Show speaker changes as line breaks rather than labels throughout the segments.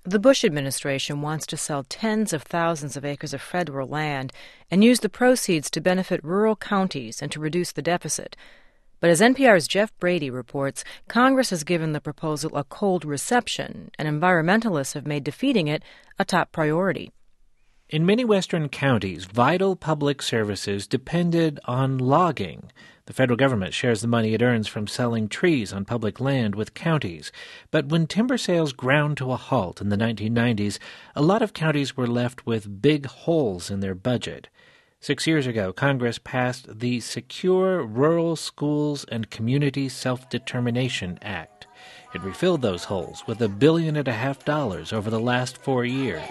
The Bush administration wants to sell tens of thousands of acres of federal land and use the proceeds to benefit rural counties and to reduce the deficit. But as NPR's Jeff Brady reports, Congress has given the proposal a cold reception, and environmentalists have made defeating it a top priority.
In many western counties, vital public services depended on logging. The federal government shares the money it earns from selling trees on public land with counties. But when timber sales ground to a halt in the 1990s, a lot of counties were left with big holes in their budget. 6 years ago, Congress passed the Secure Rural Schools and Community Self-Determination Act. It refilled those holes with $1.5 billion over the last 4 years.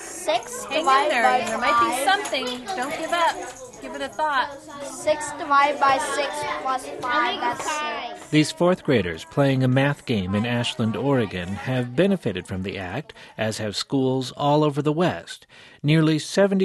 6
Hang
divided
in there.
by
There
5.
might be something. Don't give up. Give it a thought.
6 divided by 6 plus 5, that's 6.
These fourth graders playing a math game in Ashland, Oregon, have benefited from the act, as have schools all over the West. Nearly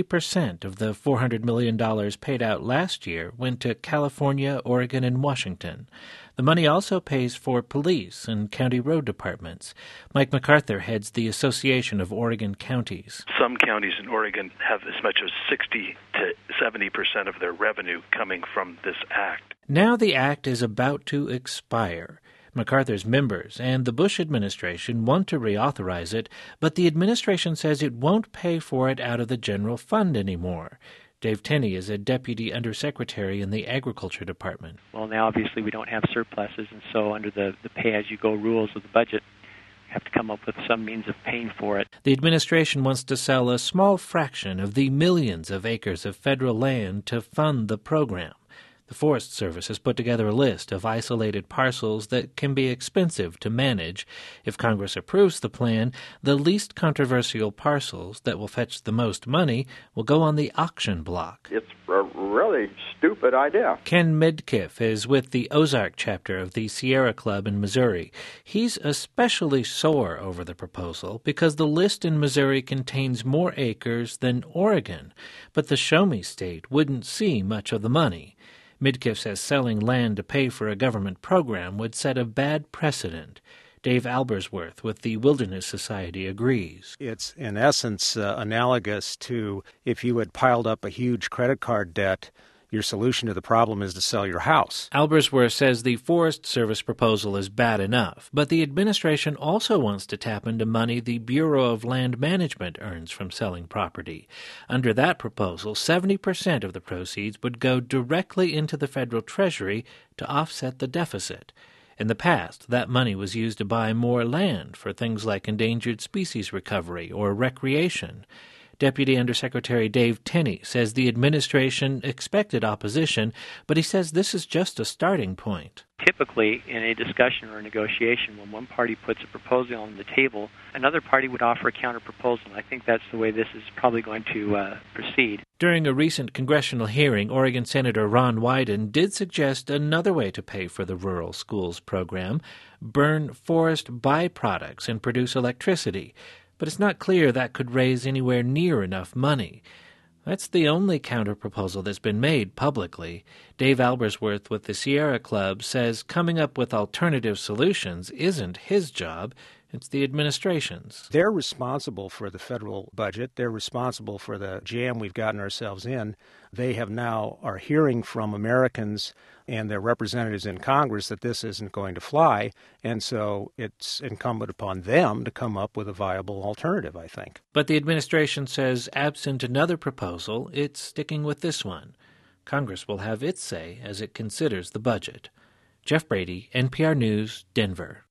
70% of the $400 million paid out last year went to California, Oregon, and Washington. The money also pays for police and county road departments. Mike MacArthur heads the Association of Oregon Counties.
Some counties in Oregon have as much as 60 to 70% of their revenue coming from this act.
Now the act is about to expire. MacArthur's members and the Bush administration want to reauthorize it, but the administration says it won't pay for it out of the general fund anymore. Dave Tenney is a deputy undersecretary in the Agriculture Department.
Well, now obviously we don't have surpluses, and so under the pay-as-you-go rules of the budget, we have to come up with some means of paying for it.
The administration wants to sell a small fraction of the millions of acres of federal land to fund the program. The Forest Service has put together a list of isolated parcels that can be expensive to manage. If Congress approves the plan, the least controversial parcels that will fetch the most money will go on the auction block.
It's a really stupid idea.
Ken Midkiff is with the Ozark chapter of the Sierra Club in Missouri. He's especially sore over the proposal because the list in Missouri contains more acres than Oregon, but the Show Me State wouldn't see much of the money. Midkiff says selling land to pay for a government program would set a bad precedent. Dave Albersworth with the Wilderness Society agrees.
It's, in essence, analogous to if you had piled up a huge credit card debt, your solution to the problem is to sell your house.
Albersworth says the Forest Service proposal is bad enough, but the administration also wants to tap into money the Bureau of Land Management earns from selling property. Under that proposal, 70% of the proceeds would go directly into the federal treasury to offset the deficit. In the past, that money was used to buy more land for things like endangered species recovery or recreation. Deputy Undersecretary Dave Tenney says the administration expected opposition, but he says this is just a starting point.
Typically, in a discussion or a negotiation, when one party puts a proposal on the table, another party would offer a counterproposal. I think that's the way this is probably going to proceed.
During a recent congressional hearing, Oregon Senator Ron Wyden did suggest another way to pay for the Rural Schools program: burn forest byproducts and produce electricity. But it's not clear that could raise anywhere near enough money. That's the only counterproposal that's been made publicly. Dave Albersworth with the Sierra Club says coming up with alternative solutions isn't his job. It's the administration's.
They're responsible for the federal budget. They're responsible for the jam we've gotten ourselves in. They are hearing from Americans and their representatives in Congress that this isn't going to fly, and so it's incumbent upon them to come up with a viable alternative, I think.
But the administration says absent another proposal, it's sticking with this one. Congress will have its say as it considers the budget. Jeff Brady, NPR News, Denver.